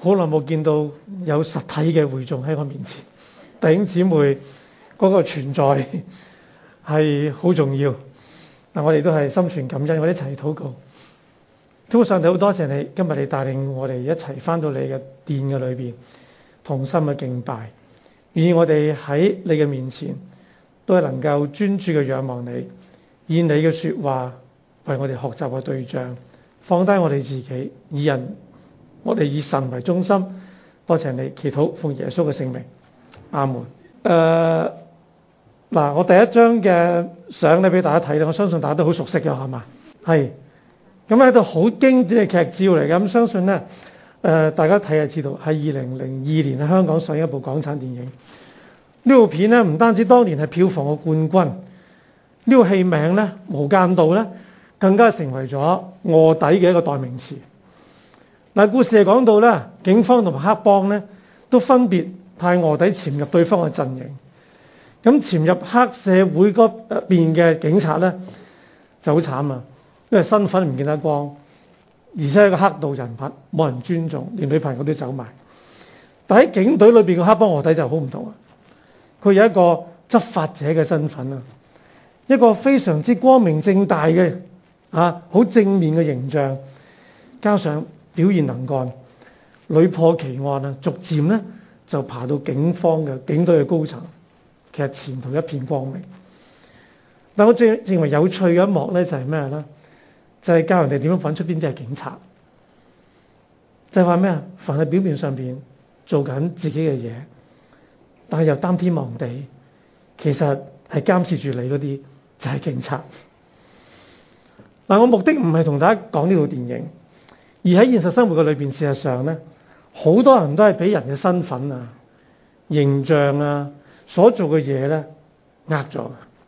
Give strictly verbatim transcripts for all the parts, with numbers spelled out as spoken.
好耐冇見到有實體嘅會眾喺我面前，弟兄姊妹嗰個存在係好重要。嗱，我哋都係心存感恩，我哋一齊禱告。天父上帝，好多謝你，今日你帶領我哋一齊翻到你嘅殿嘅裏邊，同心嘅敬拜，願我哋喺你嘅面前都係能夠專注嘅仰望你，以你嘅說話為我哋學習嘅對象，放低我哋自己，以人我哋以神為中心。多謝你，祈禱奉耶穌嘅聖名，阿門。誒、呃，嗱，我第一張嘅相咧俾大家睇咧，我相信大家都好熟悉嘅，係嘛？係。咁喺度好經典嘅劇照嚟嘅，咁相信咧，誒、呃、大家睇下知道，係二零零二年喺香港上映一部港產電影。呢部片咧唔單止當年係票房嘅冠軍，呢個戲名咧《無間道》咧更加成為咗臥底嘅一個代名詞。嗱，故事係講到咧，警方同埋黑幫咧都分別派臥底潛入對方嘅陣營。咁潛入黑社會嗰邊嘅警察咧就好慘啊！因為身份唔見得光，而且係個黑道人物，冇人尊重，連女朋友都走埋。但喺警隊裏邊嘅黑幫臥底就好唔同啊！佢有一個執法者嘅身份啊，一個非常之光明正大嘅啊，好正面嘅形象，加上表現能幹，屢破奇案啊，逐漸咧就爬到警方嘅警隊嘅高層，其實前途一片光明。但我最認為有趣嘅一幕咧就係咩咧？就係教人哋點樣揾出邊啲係警察，就係話咩啊？凡係表面上邊做緊自己嘅嘢，但係又擔天望地，其實係監視住你嗰啲就係警察。嗱，我目的唔係同大家講呢套電影，而喺現實生活嘅裏邊，事實上咧，好多人都係俾人嘅身份啊、形象啊、所做嘅嘢咧呃咗。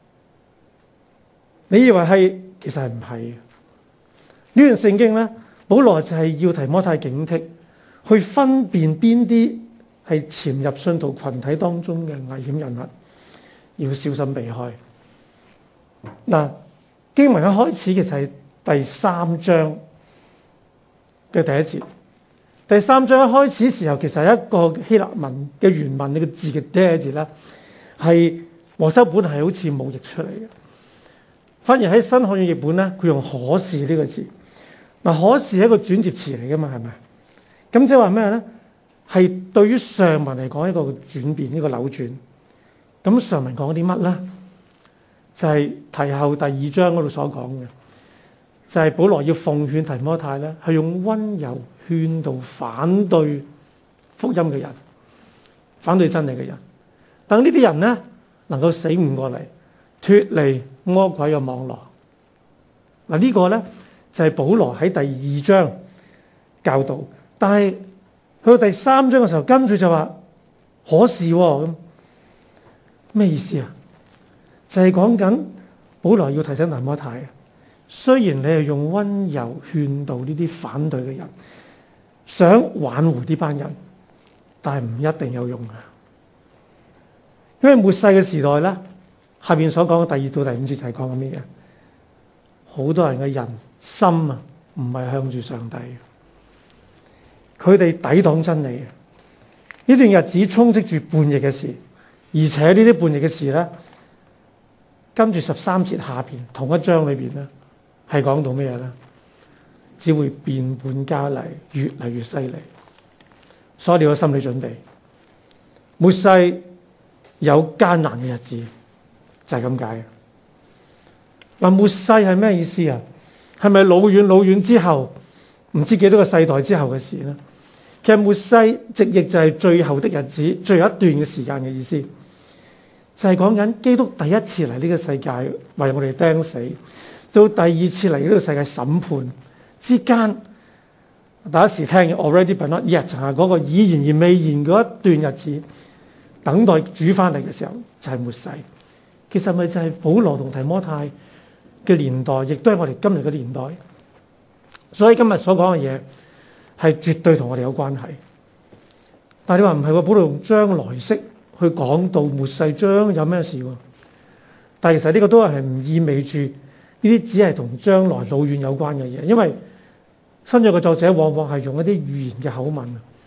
你以為係，其實係唔係？呢段聖經咧，保羅就係要提摩太警惕，去分辨邊啲係潛入信徒群體當中嘅危險人物，要小心避開。嗱，經文一開始其實係第三章嘅第一節。第三章一開始時候，其實係一個希臘文嘅原文呢個字嘅第一節咧，係和修本係好似冇譯出嚟嘅，反而喺新漢語譯本咧，佢用可是呢個字。嗱，可是係一個轉接詞嚟噶嘛，係咪？咁即係話咩咧？係對於上文嚟講一個轉變，一個扭轉。咁上文講啲乜咧？就係、是、提後第二章嗰度所講嘅，就係、是、保羅要奉勸提摩太咧，係用溫柔勸導反對福音嘅人，反對真理嘅人。等呢啲人咧能夠醒悟過嚟，脫離魔鬼嘅網絡。嗱，呢個咧就係保羅喺第二章教導，但係去到第三章嘅時候，跟住就話可是咁咩意思啊？就係講緊保羅要提醒提摩太，雖然你係用溫柔勸導呢啲反對嘅人，想挽回呢班人，但係唔一定有用嘅，因為末世嘅時代咧，下邊所講嘅第二到第五節就係講緊咩嘢？好多人嘅人心啊，唔係向住上帝，佢哋抵擋真理。呢段日子充斥住叛逆嘅事，而且呢啲叛逆嘅事咧，跟住十三節下邊同一章裏邊咧，係講到咩嘢咧？只會變本加厲，越嚟越犀利。所以你有心理準備，末世有艱難嘅日子，就係咁解。嗱，末世係咩意思啊？係咪老遠老遠之後，唔知幾多個世代之後嘅事咧？其實末世直譯就係最後的日子，最後一段嘅時間嘅意思，就係講緊基督第一次嚟呢個世界為我哋釘死，到第二次嚟呢個世界審判之間，大家時聽嘅 already but not yet 就係嗰個已然而未然嗰一段日子，等待主翻嚟嘅時候就係末世。其實咪就係保羅同提摩太嘅年代，亦都係我哋今日嘅年代。所以今日所講嘅嘢係絕對同我哋有關係。但係你話唔係喎，保羅用將來式去講到末世將有咩事喎？但係其實呢個都係唔意味住呢啲只係同將來老遠有關嘅嘢，因為新約嘅作者往往係用一啲預言嘅口吻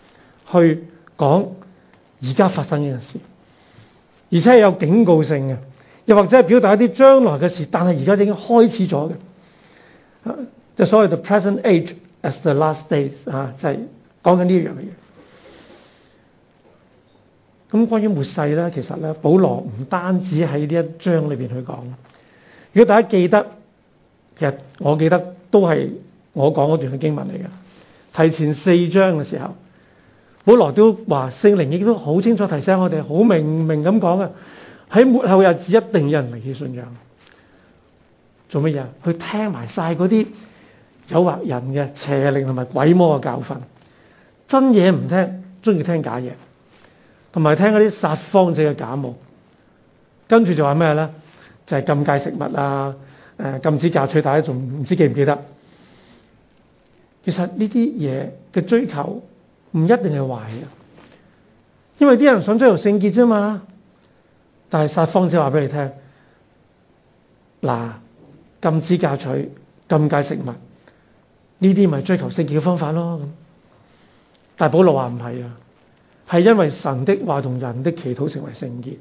去講而家發生嘅事，而且係有警告性嘅，又或者係表達一啲將來嘅事，但係而家已經開始咗嘅。就所謂 the present age as the last days 啊，就係講緊呢樣嘅嘢。咁關於末世咧，其實咧，保羅唔單止喺呢一章裏邊去講。如果大家記得，其實我記得都係我講嗰段嘅經文嚟嘅。提前四章嘅時候，保羅都話聖靈亦都好清楚提醒我哋，好明明咁講嘅，喺末後日子一定有人離棄信仰。做乜嘢？去聽埋晒嗰啲誘惑人嘅邪靈同埋鬼魔嘅教訓，真嘢唔聽，中意聽假嘢，同埋聽嗰啲撒謊者嘅假冒。跟住就話咩咧？就係、是、禁戒食物啊，誒禁止嫁娶，大家仲唔知記唔記得？其實呢啲嘢嘅追求唔一定係壞嘅，因為啲人想追求聖潔啫嘛。但係撒謊者話俾你聽，嗱，禁止嫁娶、禁戒食物，呢啲咪追求聖潔嘅方法咯。但係保羅話唔係啊，係因為神的話同人的祈禱成為聖潔，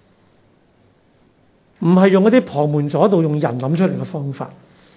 唔係用嗰啲旁門左道、用人諗出嚟嘅方法。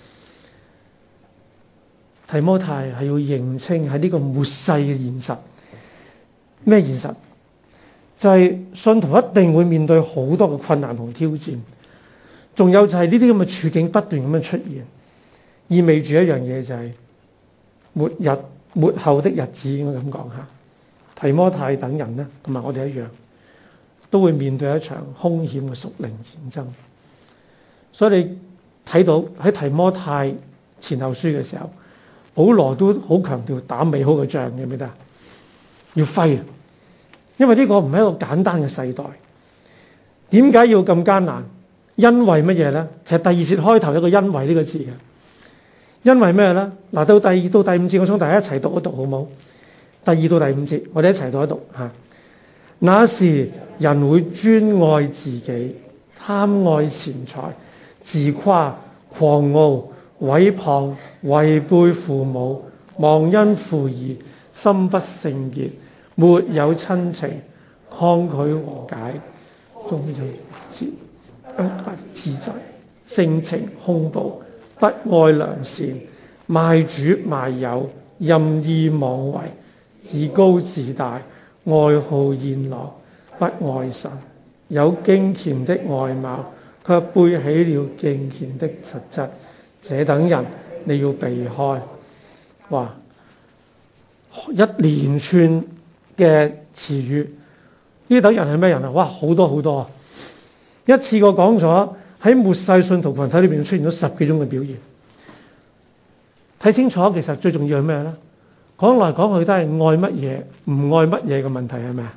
提摩太係要認清喺呢個末世嘅現實。咩現實？就係、是、信徒一定會面對好多嘅困難同挑戰，仲有就係呢啲咁嘅處境不斷咁樣出現，意味住一樣嘢就係末日末後的日子，應該咁講下。提摩太等人呢，同埋我哋一樣，都會面對一場兇險嘅屬靈戰爭。所以你睇到喺提摩太前後書嘅時候，保羅都好強調打美好嘅仗，記唔記得？要揮，因為呢個唔係一個簡單嘅世代。點解要咁艱難？因為乜嘢咧？其實第二節開頭有一個因為呢個字嘅。因為咩咧？嗱，到第二到第五節，我想大家一齊讀一讀好冇？第二到第五節，我哋一齊讀一讀吓。那時人會專愛自己，貪愛錢財，自誇、狂傲、毀謗、違背父母，忘恩負義，心不聖潔，沒有親情，抗拒和解，終於就自自責，性情兇暴，不愛良善，賣主賣友，任意妄為，自高自大，愛好宴樂，不愛神，有敬虔的外貌，卻背起了敬虔的實質。這等人你要避開。哇！一連串嘅詞語，呢等人係咩人啊？哇！好多好多啊！一次過講咗喺末世信徒群體裏邊出現咗十幾種嘅表現。睇清楚，其實最重要係咩咧？講來講去都係愛乜嘢，唔愛乜嘢嘅問題係咪啊？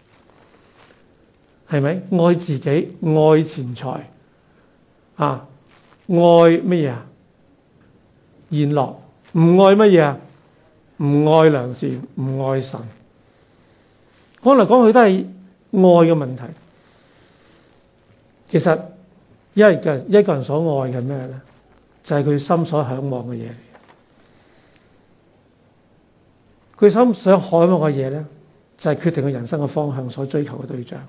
係咪愛自己、愛錢財啊？愛乜嘢啊？宴樂，唔愛乜嘢啊？唔愛良善，唔愛神。講嚟講去都係愛嘅問題。其實一個人一個人所愛嘅咩咧？就係、是、佢心所向往嘅嘢。佢心想向往嘅嘢咧，就係、是、決定佢人生嘅方向所追求嘅對象。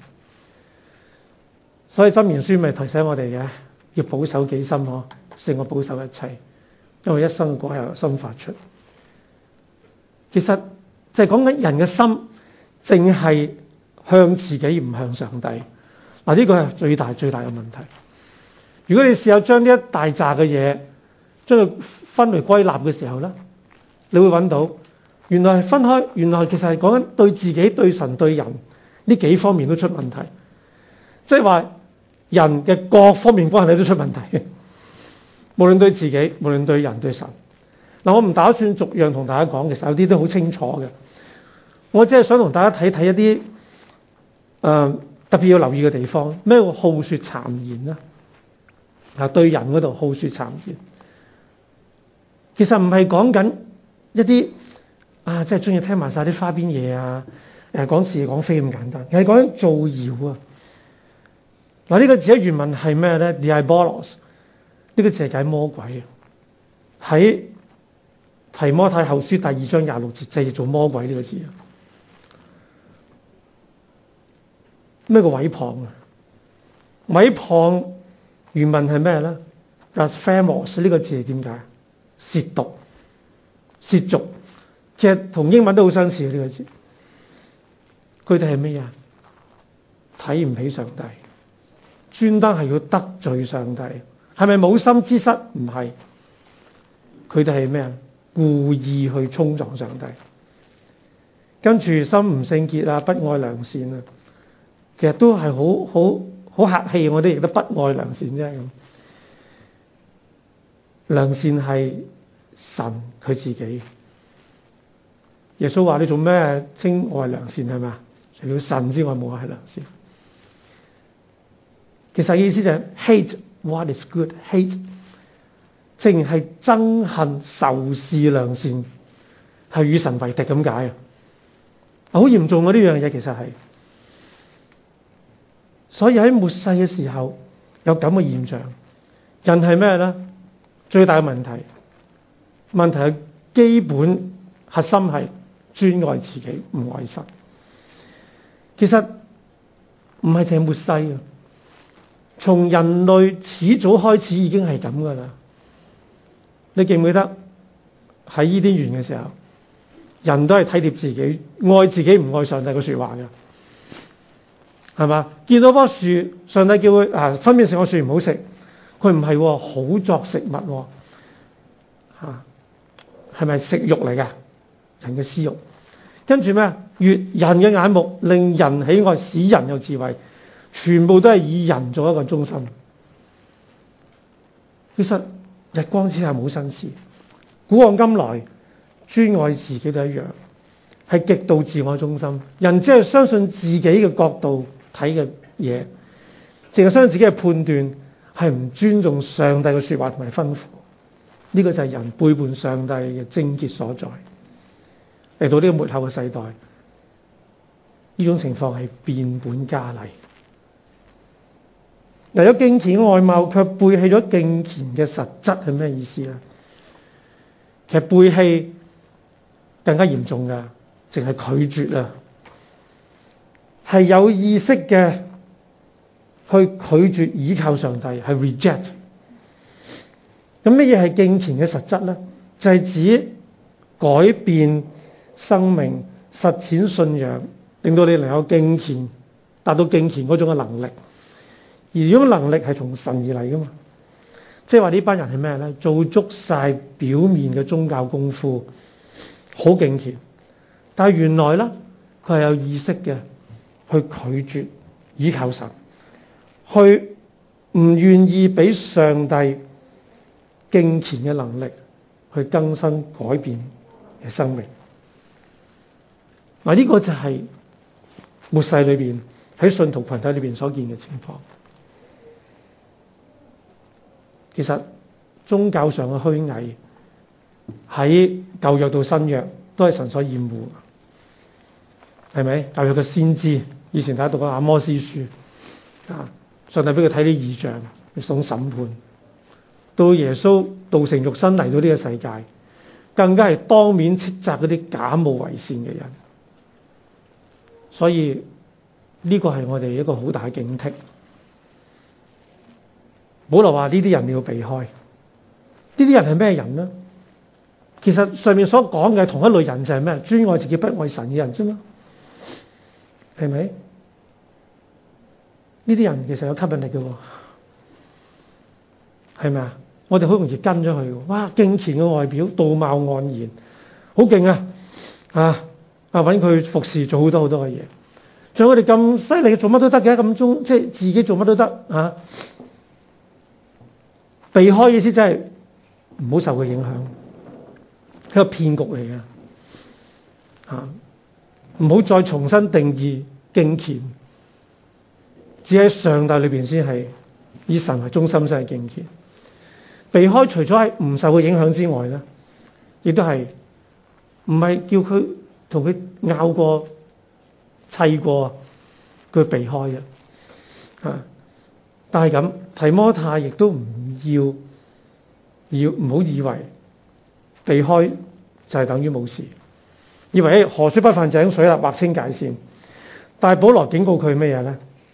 所以箴言書咪提醒我哋嘅，要保守己心嗬，勝過保守一切。因為一生嘅果係由心發出。其實就係講緊人嘅心，淨係向自己唔向上帝。嗱，呢個係最大最大嘅問題。如果你試下將呢一大扎嘅嘢，將佢分類歸納嘅時候咧，你會揾到原來係分開，原來其實係講緊對自己、對神、對人呢幾方面都出問題。即係話人嘅各方面關係都出問題。無論對自己，無論對人對神。嗱，我唔打算逐樣同大家講，其實有啲都好清楚嘅。我只係想同大家睇睇一啲誒、呃、特別要留意嘅地方。咩叫好說讒言咧？啊，對人嗰度好說讒言，其實唔係講緊一啲啊，即係中意聽埋晒啲花邊嘢啊，誒講是講非咁簡單，係講緊造謠啊。嗱，呢個字喺原文係咩咧 ？diabolos。呢個字係解魔鬼，喺提摩太後書第二章廿六節就係做魔鬼呢個字。 咩叫毀謗啊？毀謗原文係咩咧 ？blasphemous 呢個字係點解？褻瀆、褻瀆，其實同英文都好相似嘅呢個字。佢哋係咩啊？睇唔起上帝，專登係要得罪上帝，係咪冇心之失？唔係，佢哋係咩啊？故意去衝撞上帝，跟住心唔聖潔啊，不愛良善啊，其實都係好好好客氣，我哋亦都不愛良善啫咁。良善係神佢自己。耶穌話：你做咩稱我係良善係嘛？除了神之外，冇人係良善。其實意思就係 hate what is good，hate 正係憎恨仇視良善，係與神為敵咁解啊！好嚴重啊！呢樣嘢其實係，所以喺末世嘅時候有咁嘅現象，人係咩咧？最大嘅問題，問題係基本核心係專愛自己，唔愛神。其實唔係淨係末世啊，從人類始早開始已經係咁噶啦。你記唔記得喺伊甸園嘅時候，人都係體貼自己，愛自己唔愛上帝嘅說話嘅，係嘛？見到棵樹，上帝叫佢啊分辨善惡樹唔好食，佢唔係好作食物，吓係咪食肉嚟㗎？人嘅私欲，跟住咩？悦人嘅眼目，令人喜愛，使人有智慧，全部都係以人做一個中心。其實日光之下冇新事，古往今來專愛自己都一樣，係極度自我中心。人只係相信自己嘅角度睇嘅嘢，淨係相信自己嘅判斷，係唔尊重上帝嘅說話同埋吩咐。呢個就係人背叛上帝嘅症結所在。嚟到呢個末後嘅世代，呢種情況係變本加厲。為咗敬虔嘅外貌，卻背棄咗敬虔嘅實質，係咩意思咧？其實背棄更加嚴重噶，淨係拒絕啊，係有意識嘅去拒絕倚靠上帝，係 reject。咁乜嘢係敬虔嘅實質咧？就係指改變生命、實踐信仰，令到你能夠敬虔，達到敬虔嗰種嘅能力。而呢種能力係從神而嚟噶嘛？即係話呢班人係咩咧？做足晒表面嘅宗教功夫，好敬虔，但係原來咧佢係有意識嘅去拒絕倚靠神，去唔願意俾上帝敬虔嘅能力去更新改變嘅生命。嗱，呢個就係末世裏邊喺信徒群體裏邊所見嘅情況。其實宗教上嘅虛偽喺舊約到新約都係神所厭惡，係咪？舊約嘅先知，以前大家讀過阿摩司書啊，上帝俾佢睇啲異象，送審判。到耶穌道成肉身嚟到呢個世界，更加係當面斥責嗰啲假冒為善嘅人。所以呢個係我哋一個好大嘅警惕。保羅話呢啲人你要避開，呢啲人係咩人呢？其實上面所講嘅同一類人就係咩？專愛自己不愛神嘅人啫嘛，係咪？呢啲人其實有吸引力嘅，係咪啊？我哋好容易跟咗佢，哇！敬虔嘅外表，道貌岸然，好勁啊！啊啊，搵佢服侍做好多好多嘅嘢，像我哋咁犀利，做乜都得嘅，咁中即係自己做乜都得啊！避開意思真係唔好受佢影響，係個騙局嚟嘅啊！唔好再重新定義敬虔，只喺上帝裏邊先係以神為中心先係敬虔。避開除咗係唔受佢影響之外咧，亦都係唔係叫佢同佢拗過、砌過，佢避開嘅啊！但係咁，提摩太亦都唔要，要唔好以為避開就係等於冇事，以為河水不犯井水啦，劃清界線。但係保羅警告佢咩嘢咧？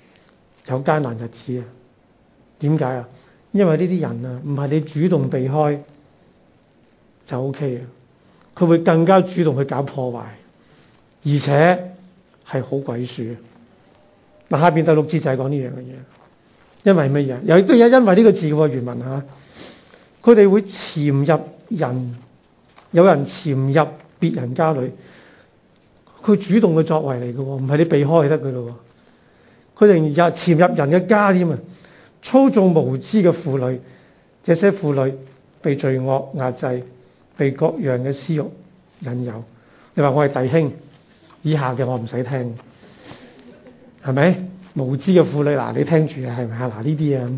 有艱難日子啊。點解啊？因為呢啲人啊，唔係你主動避開就 OK 啊，佢會更加主動去搞破壞，而且係好鬼鼠。嗱，下邊第六節就係講呢樣嘅嘢。因為乜嘢？又都有因為呢個字嘅原文嚇，佢哋會潛入人，有人潛入別人家裏，佢主動嘅作為嚟嘅喎，唔係你避開就得嘅咯。佢哋又潛入人嘅家添啊，操縱無知嘅婦女，這些婦女被罪惡壓制，被各樣嘅私慾引誘。你話我係弟兄，以下嘅我唔使聽，係咪？無知嘅婦女，嗱你聽住啊，係咪啊？嗱呢啲啊，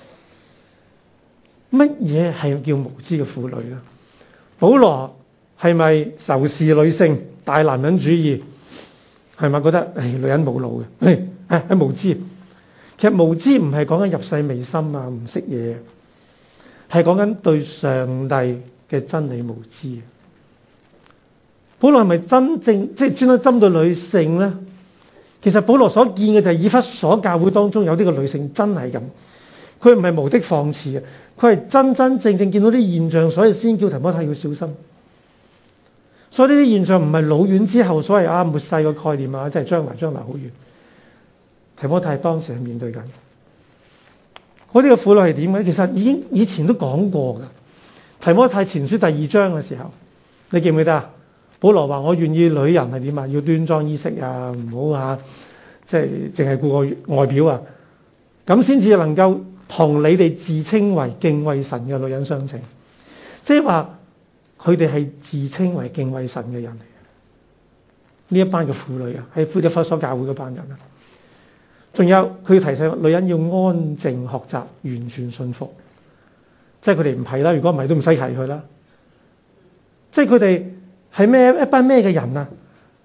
乜嘢係叫無知嘅婦女咧？保羅係咪仇視女性、大男人主義？係咪覺得誒、哎、女人冇腦嘅？誒誒無知。其實無知唔係講緊入世未深啊，唔識嘢，係講緊對上帝嘅真理無知。保羅係咪真正即係專登針對女性咧？其實保羅所見嘅就係以弗所教會當中有啲個女性真係咁，佢唔係無的放矢啊，佢係真真正正見到啲現象，所以先叫提摩太要小心。所以呢啲現象唔係老遠之後所謂啊末世嘅概念啊，即係將來將來好遠。提摩太當時係面對緊嗰啲嘅婦女係點嘅？其實已經以前都講過㗎。提摩太前書第二章嘅時候，你記唔記得啊？保羅話：我願意女人係點啊？要端莊衣飾啊，唔好啊，即係淨係顧個外表啊，咁先至能夠同你哋自稱為敬畏神嘅女人相稱。即係話佢哋係自稱為敬畏神嘅人嚟嘅。呢一班嘅婦女啊，喺以弗所教會嗰班人啊，仲有佢提醒女人要安靜學習，完全信服。即係佢哋唔係啦，如果唔係都唔使提佢啦。即係佢哋。係咩一班咩嘅人啊？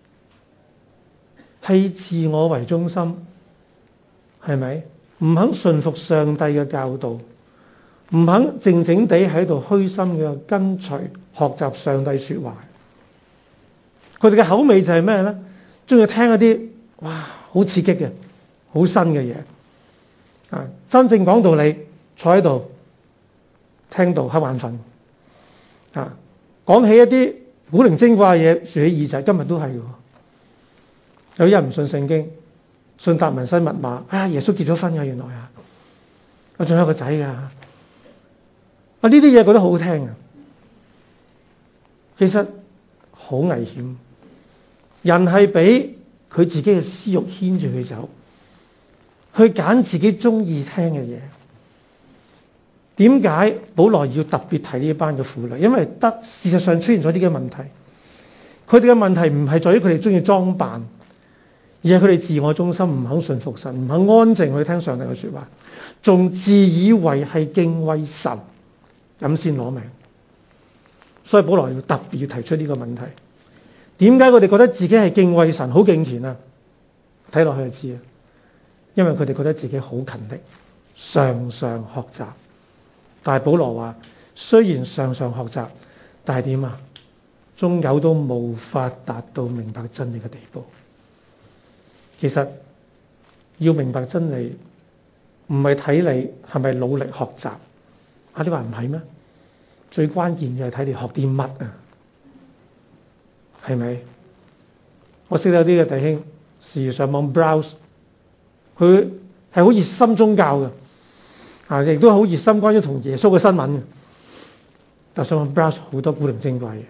係自我為中心，係咪？唔肯順服上帝嘅教導，唔肯靜靜地喺度虛心嘅跟隨學習上帝說話。佢哋嘅口味就係咩咧？中意聽一啲哇好刺激嘅、好新嘅嘢啊！真正講道理，坐喺度聽到瞌眼瞓啊！講起一啲古靈精怪嘅嘢，豎起耳仔，今日都係嘅。有啲人唔信聖經，信達文西密碼。啊，耶穌結咗婚㗎，原來啊，我仲有個仔㗎。啊，呢啲嘢覺得好好聽啊，其實好危險。人係俾佢自己嘅私慾牽住佢走，去揀自己中意聽嘅嘢。點解保羅要特別提呢一班嘅婦女？因為得事實上出現咗啲嘅問題，佢哋嘅問題唔係在於佢哋中意裝扮，而係佢哋自我中心，唔肯順服神，唔肯安靜去聽上帝嘅說話，仲自以為係敬畏神，咁先攞命。所以保羅要特別要提出呢個問題。點解佢哋覺得自己係敬畏神，好敬虔啊？睇落去就知啊，因為佢哋覺得自己好勤力，常常學習。但係保羅話，雖然常常學習，但係點啊？終有都無法達到明白真理嘅地步。其實要明白真理，唔係睇你係咪努力學習啊？你話唔係咩？最關鍵嘅係睇你學啲乜啊？係咪？我識得有啲嘅弟兄時而上網 browse， 佢係好熱心宗教嘅。啊！亦都好熱心關於同耶穌嘅新聞嘅，但上網 browse 好多古靈精怪嘢，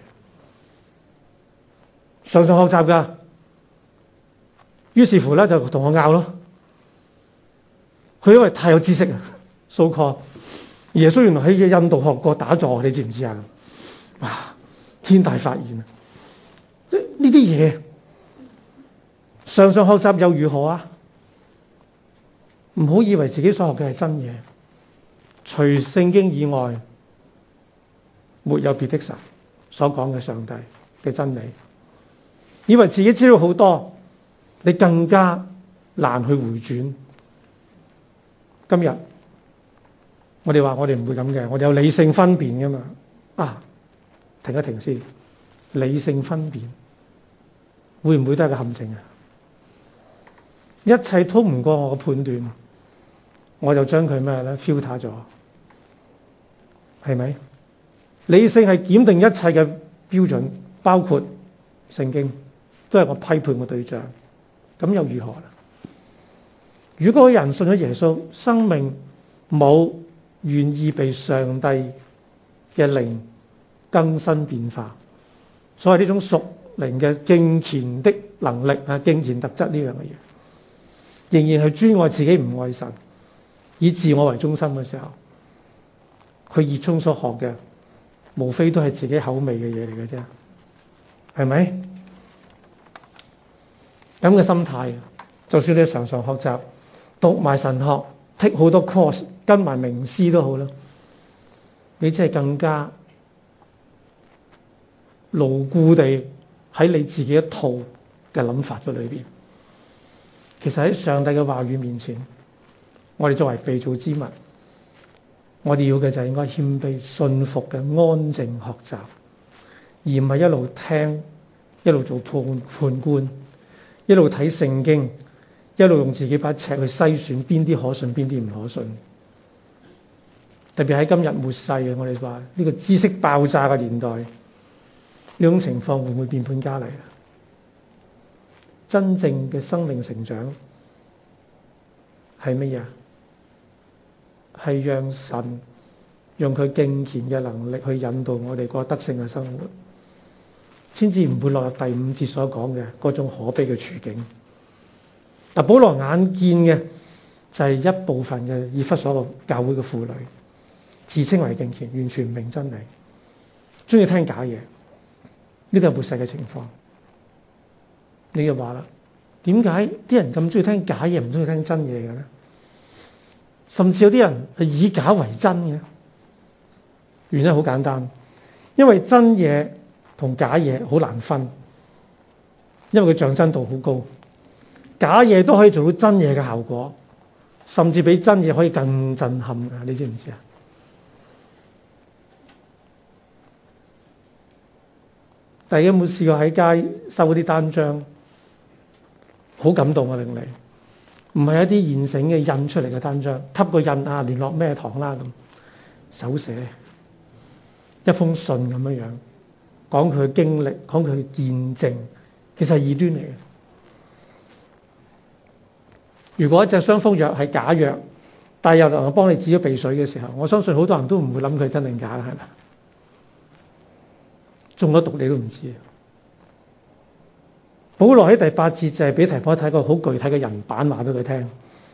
常常學習㗎。於是乎咧就同我拗咯。佢因為太有知識啊 ，so call 耶穌原來喺印度學過打坐，你知唔知啊？哇！天大發現啊！呢啲嘢常常學習又如何啊？唔好以為自己所學嘅係真嘢。除聖經以外，沒有別的神所講嘅上帝嘅真理。以為自己知道好多，你更加難去回轉。今日我哋話我哋唔會咁嘅，我哋有理性分辨㗎嘛。啊，停一停先，理性分辨會唔會都係個陷阱啊？一切通唔過我嘅判斷， 我就將佢咩咧 filter 咗，係咪？理性係檢定一切嘅標準，包括聖經，都係我批判嘅對象。咁又如何啦？如果人信咗耶穌，生命冇願意被上帝嘅靈更新變化，所謂呢種屬靈嘅敬虔的能力啊，敬虔特質呢樣嘅嘢，仍然係專愛自己唔愛神，以自我為中心嘅時候，佢熱衷所學嘅，無非都係自己口味嘅嘢嚟嘅啫，係咪？咁嘅心態，就算你常常學習，讀埋神學，take 好多 course， 跟埋名師都好啦，你只係更加牢固地喺你自己一套嘅諗法嘅裏邊。其實喺上帝嘅話語面前，我哋作為被造之物，我哋要嘅就係應該謙卑、信服嘅安靜學習，而唔係一路聽，一路做判判官，一路睇聖經，一路用自己把尺去篩選邊啲可信，邊啲唔可信。特別喺今日末世嘅，我哋話呢個知識爆炸嘅年代，呢種情況會唔會變本加厲啊？真正嘅生命成長係乜嘢？係讓神用佢敬虔嘅能力去引導我哋過得勝嘅生活，先至唔會落入第五節所講嘅嗰種可悲嘅處境。嗱，保羅眼見嘅就係一部分嘅以弗所教會嘅婦女，自稱為敬虔，完全唔明真理，中意聽假嘢，呢個係末世嘅情況。你就話啦，點解啲人咁中意聽假嘢，唔中意聽真嘢嘅咧？甚至有啲人係以假為真嘅，原因好簡單，因為真嘢同假嘢好難分，因為佢象真度好高，假嘢都可以做到真嘢嘅效果，甚至比真嘢可以更震撼㗎，你知唔知啊？大家有冇試過喺街收嗰啲單張？好感動啊！令你唔係一啲現成嘅印出嚟嘅單張，吸個印啊，聯絡咩堂啦咁，手寫一封信咁樣樣，講佢嘅經歷，講佢嘅見證，其實係異端嚟嘅。如果一隻雙風藥係假藥，但係又能夠幫你止咗鼻水嘅時候，我相信好多人都唔會諗佢真定假啦，係咪？中咗毒你都唔知。保羅喺第八節就係俾提摩太睇個好具體嘅人版話俾佢聽，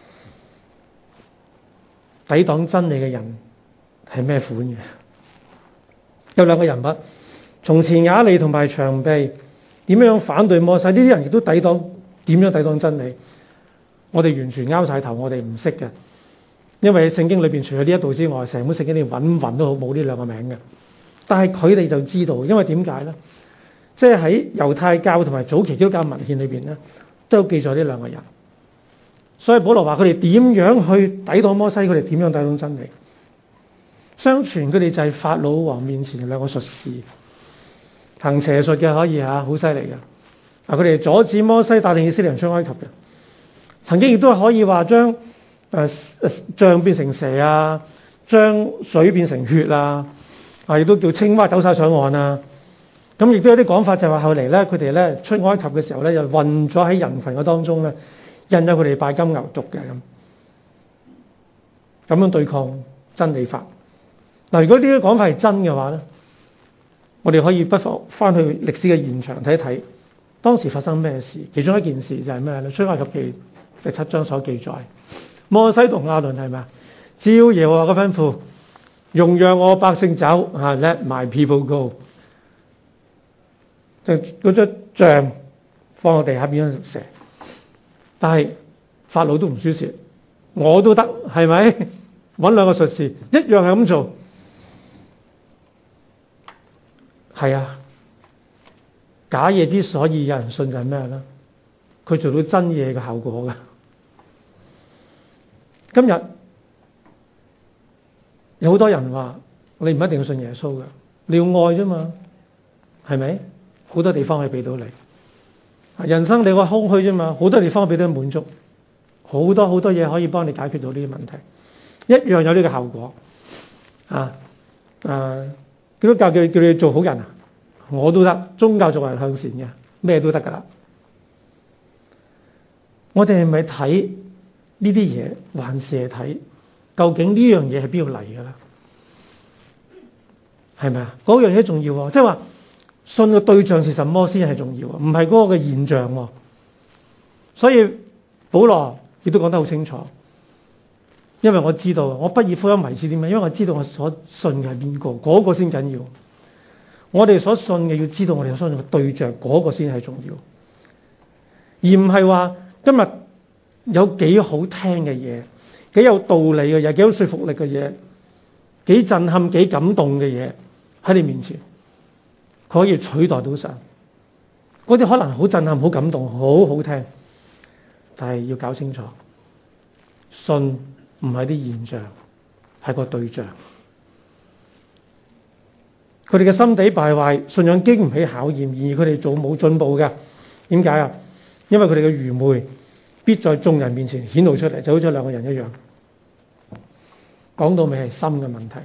抵擋真理嘅人係咩款嘅？有兩個人物，從前雅利同埋長臂點樣反對摩西，呢啲人亦都抵擋，點樣抵擋真理？我哋完全拗晒頭，我哋唔識嘅，因為喺聖經裏邊除咗呢一度之外，成本聖經你揾揾都好冇呢兩個名嘅，但係佢哋就知道，因為點解咧？即係喺猶太教同埋早期基督教文獻裏邊咧，都有記載呢兩個人。所以保羅話佢哋點樣去抵擋摩西，佢哋點樣抵擋真理。相傳佢哋就係法老王面前嘅兩個術士，行邪術嘅，可以嚇，好犀利嘅。啊，佢哋阻止摩西帶領以色列人出埃及嘅。曾經亦都可以話將誒杖變成蛇啊，將水變成血啊，啊亦都叫青蛙走晒上岸啊。咁亦都有啲講法就係話後嚟咧，佢哋咧出埃及嘅時候咧，又混咗喺人群嘅當中咧，引咗佢哋拜金牛犢嘅咁，咁樣對抗真理法。嗱，如果呢啲講法係真嘅話咧，我哋可以不妨翻去歷史嘅現場睇一睇，當時發生咩事。其中一件事就係咩咧？出埃及記第七章所記載，摩西同亞倫係咪啊？照耶和華嘅吩咐，容讓我百姓走啊 ，Let my people go。就嗰張杖放落地下變咗蛇，但係法老都唔輸蝕，我都得，係咪？揾兩個術士一樣係咁做，係啊。假嘢之所以有人信就係咩咧？佢做到真嘢嘅效果㗎。今日有好多人話：你唔一定要信耶穌㗎，你要愛啫嘛，係咪？好多地方可以俾到你，人生你話空虛啫嘛，好多地方俾到你滿足，好多好多嘢可以幫你解決到呢啲問題。 一樣有呢個效果啊！誒，基督教叫叫你做好人啊，我都得，宗教做人向善嘅，咩都得㗎啦。我哋係咪睇呢啲嘢，還是係睇究竟呢樣嘢係邊度嚟㗎啦？係咪啊？嗰樣嘢重要喎，即係話信嘅對象是什麼先係重要啊？唔係嗰個嘅現象喎。所以保羅亦都講得好清楚，因為我知道我不以福音為恥點解？因為我知道我所信嘅係邊個，嗰個先緊要。我哋所信嘅要知道我哋所信嘅對象，嗰個先係重要，而唔係話今日有幾好聽嘅嘢，幾有道理嘅嘢，幾有說服力嘅嘢，幾震撼、幾感動嘅嘢喺你面前，佢可以取代到神。嗰啲可能好震撼、好感動、好好聽，但係要搞清楚，信唔係啲現象，係個對象。佢哋嘅心地敗壞，信仰經唔起考驗，而佢哋做冇進步嘅。點解啊？因為佢哋嘅愚昧必在眾人面前顯露出嚟，就好似兩個人一樣。講到尾係心嘅問題，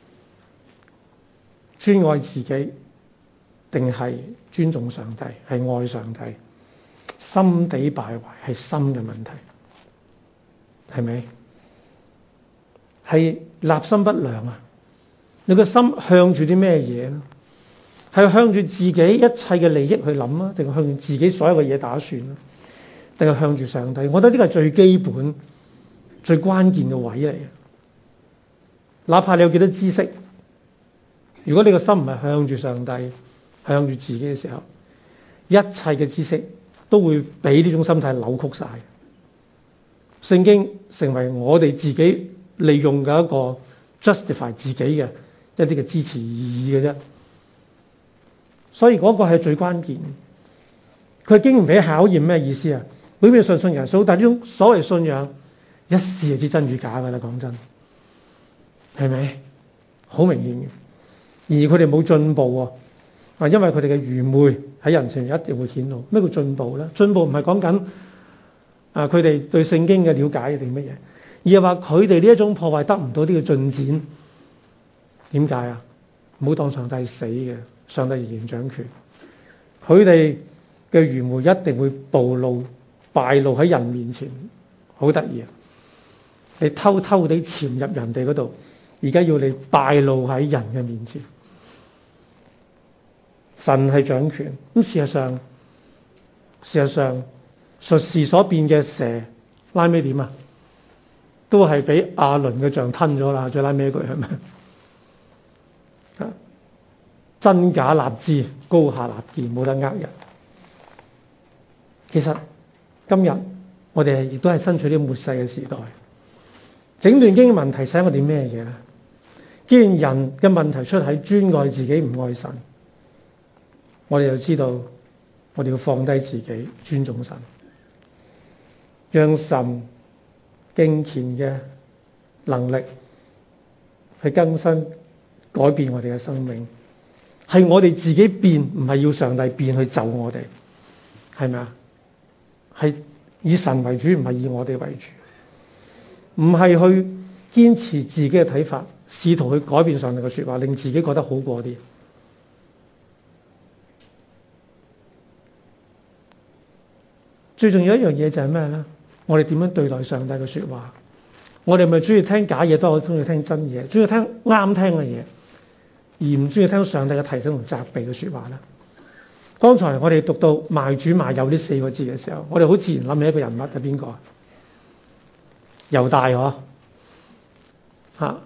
專愛自己定係尊重上帝，係愛上帝。心地敗壞係心嘅問題，係咪？係立心不良啊！你個心向住啲咩嘢咧？係向住自己一切嘅利益去諗啊，定係向住自己所有嘅嘢打算啊？定係向住上帝？我覺得呢個係最基本、最關鍵嘅位嚟嘅。哪怕你有幾多知識，如果你個心唔係向住上帝、向住自己嘅時候，一切嘅知識都會俾呢種心態扭曲晒。聖經成為我哋自己利用嘅一個 justify 自己嘅一啲嘅支持意義嘅啫，所以嗰個係最關鍵。佢經唔起考驗咩意思啊？表面上信耶穌，但係呢種所謂信仰一試就知真與假㗎啦。講真，係咪？好明顯嘅。而佢哋冇進步喎，啊，因為佢哋嘅愚昧喺人前一定會顯露。咩叫進步咧？進步唔係講緊啊佢哋對聖經嘅了解定乜嘢，而係話佢哋呢一種破壞得唔到呢個進展。點解啊？唔好當上帝死嘅，上帝仍然掌權。佢哋嘅愚昧一定會暴露、敗露喺人面前，好得意啊！你偷偷地潛入人哋嗰度，而家要你敗露喺人嘅面前。神係掌權，咁事實上，事實上術士所變嘅蛇拉尾點啊？都係俾亞倫嘅杖吞咗啦，最拉尾一句係咪？真假立知，高下立見，冇得呃人。其實今日我哋亦都係身處呢個末世嘅時代。整段經文提醒我哋咩嘢咧？既然人嘅問題出喺專愛自己唔愛神，我哋就知道我哋要放低自己，尊重神，讓神敬虔嘅能力去更新改變我哋嘅生命。係我哋自己變，唔係要上帝變去就我哋，係咪啊？係以神為主，唔係以我哋為主，唔係去堅持自己嘅睇法，試圖去改變上帝嘅說話，令自己覺得好過啲。最重要一樣嘢就係咩咧？我哋點樣對待上帝嘅說話？我哋咪中意聽假嘢多，我中意聽真嘢，中意聽啱聽嘅嘢，而唔中意聽上帝嘅提醒同責備嘅說話啦。剛才我哋讀到賣主賣友呢四個字嘅時候，我哋好自然諗起一個人物係邊個？猶大嗬，吓，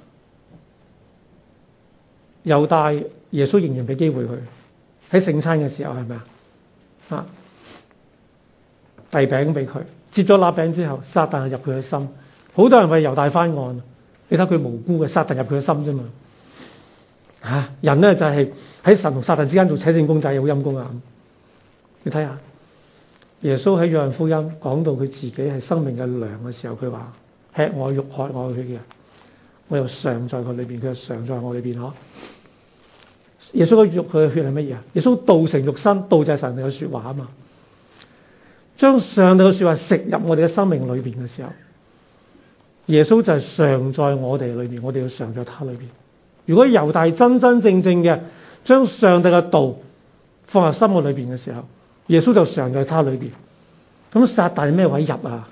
猶大耶穌仍然俾機會佢喺聖餐嘅時候係咪啊？吓，遞餅俾佢，接咗粒餅之後，撒旦入佢嘅心。好多人為猶大翻案，你睇佢無辜嘅，撒旦入佢嘅心啫嘛。吓、啊，人咧就係、是、喺神同撒旦之間做扯線公仔，好陰功啊！你睇下，耶穌喺約翰福音講到佢自己係生命嘅糧嘅時候，佢話吃我肉喝我血嘅，我又常在佢裏邊，佢又常在我裏邊嗬。耶穌嘅肉佢嘅血係乜嘢啊？耶穌道成肉身，道就係神嘅說話啊嘛。將上帝嘅說話食入我哋嘅生命裏邊嘅時候， 耶穌就係常在我哋裏邊，我哋要常在他裏邊。如果猶大真真正正嘅將上帝嘅道放入心嘅裏邊嘅時候，耶穌就常在他裏邊。咁撒但咩位入啊？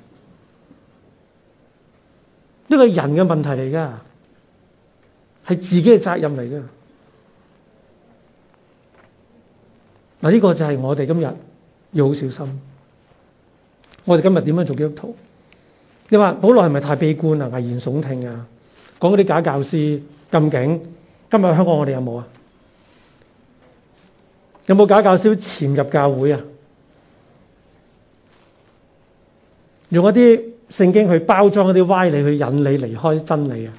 呢個係人嘅問題嚟噶，係自己嘅責任嚟噶。嗱，呢個就係我哋今日要好小心。我哋今日點樣做基督徒？你話保羅係咪太悲觀啊？危言聳聽啊？講嗰啲假教師咁勁，今日香港我哋有冇啊？有冇假教師潛入教會啊？用一啲聖經去包裝一啲歪理，去引你離開真理啊？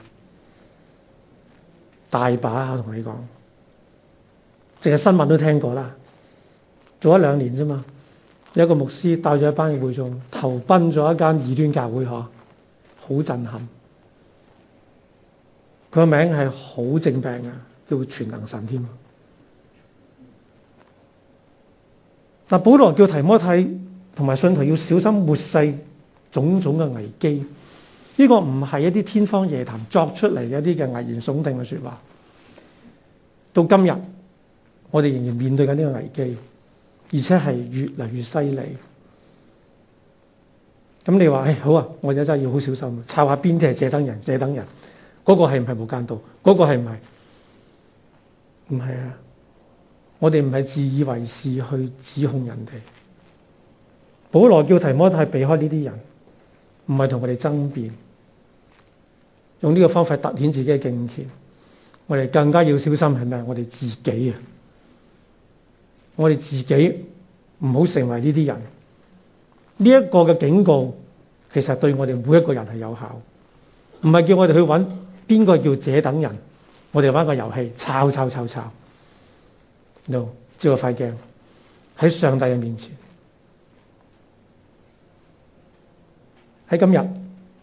大把，我同你講，淨係新聞都聽過啦。做咗兩年啫嘛，有一個牧師帶咗一班嘅會眾投奔咗一間異端教會，嗬，好震撼。佢個名係好正病啊，叫全能神添。嗱，保羅叫提摩太同埋信徒要小心末世種種嘅危機。呢、這個唔係一啲天方夜譚作出嚟嘅一啲嘅危言聳聽嘅說話。到今日，我哋仍然面對緊呢個危機，而且係越嚟越犀利。咁你話，誒、哎、好啊，我哋真係要好小心，抄下邊啲係這等人，這等人，嗰、那個係唔係無間道？嗰、那個係唔係？唔係啊！我哋唔係自以為是去指控人哋。保羅叫提摩太避開呢啲人，唔係同佢哋爭辯，用呢個方法凸顯自己嘅敬虔。我哋更加要小心係咩？我哋自己啊！我哋自己唔好成為呢啲人。呢、這、一個嘅警告，其實對我哋每一個人係有效，唔係叫我哋去揾邊個叫這等人。我哋玩個遊戲，抄抄抄抄。no， 照個塊鏡喺上帝嘅面前。喺今日呢、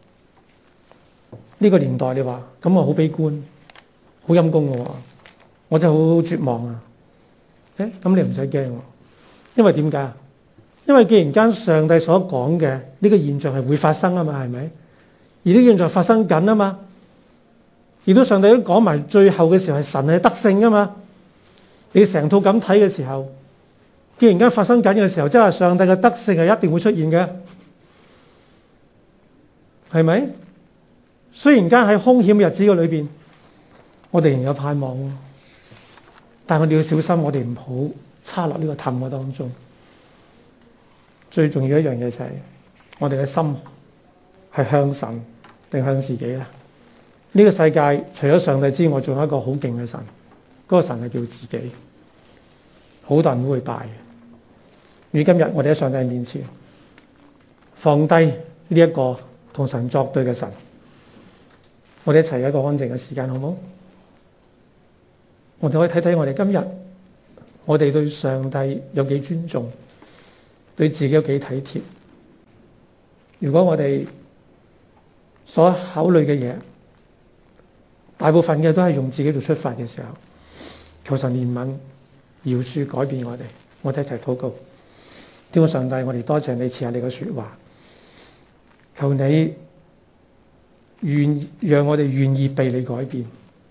這個年代，你話咁我好悲觀，好陰功嘅喎，我真係好絕望啊！誒，咁你唔使驚，因為點解？因為既然間上帝所講嘅呢個現象係會發生啊嘛，係咪？而呢個現象發生緊啊嘛，而都上帝都講埋最後嘅時候係神係得勝啊嘛。你成套咁睇嘅時候，既然間發生緊嘅時候，即係上帝嘅得勝係一定會出現嘅，係咪？雖然間喺兇險嘅日子嘅裏邊，我哋仍有盼望，但係我哋要小心，我哋唔好差落呢個氹嘅當中。最重要一樣嘢就係我哋嘅心係向神定向自己咧？呢個世界除咗上帝之外，仲有一個好勁嘅神，嗰個神係叫自己。好多人都會拜。如今日我哋喺上帝面前放低呢一個同神作對嘅神，我哋一齊有一個安靜嘅時間，好唔好？我哋可以睇睇我哋今日，我哋對上帝有幾尊重，對自己有幾體貼。如果我哋所考慮嘅嘢，大部分嘅都係用自己做出發嘅時候，求神憐憫、饒恕、改變我哋。我哋一齊禱告。天父上帝，我哋多謝你賜下你嘅說話，求你願讓我哋願意被你改變。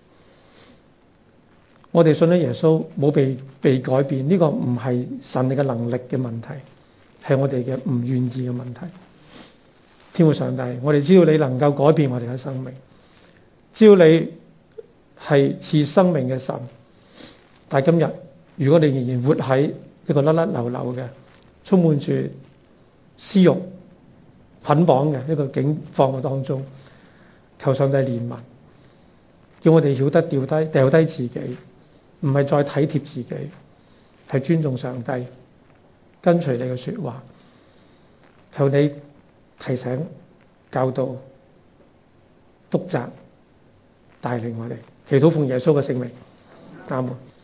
我哋信咗耶穌，冇被被改變，呢、這個唔係神你嘅能力嘅問題，係我哋嘅唔願意嘅問題。天父上帝，我哋知道你能夠改變我哋嘅生命，只要你係賜生命嘅神。但係今日，如果你仍然活喺一個甩甩流流嘅、充滿住私欲捆綁嘅一個境況嘅當中，求上帝憐憫，叫我哋曉得掉低掉低自己，唔係再體貼自己，係尊重上帝，跟隨你嘅說話。求你提醒、教導、督責、帶領我哋，祈禱奉耶穌嘅聖名，阿門。